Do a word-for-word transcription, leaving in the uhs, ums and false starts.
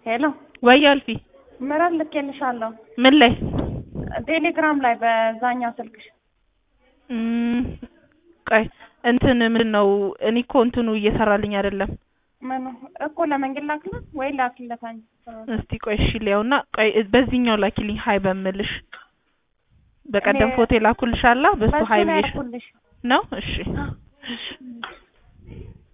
ሄሎ ወይ አልፊ ምራል ልኬልሻለሁ ምን ላይ ቴሌግራም ላይ በዛኛው ስልክሽ እም ቆይ እንትን ምን ነው እኔ እኮ እንትኑ እየሰራልኝ አይደለም ምን እኮ ለመንገድ ላክልህ ወይ ላክልታኝ እስቲ ቆይ እሺ ሊያውና ቆይ በዚህኛው ላኪልኝ ሃይ በመልሽ በቀደም ፎቶ ላኩልሻላ በሱ ሃይ ብዬሽ ነው እሺ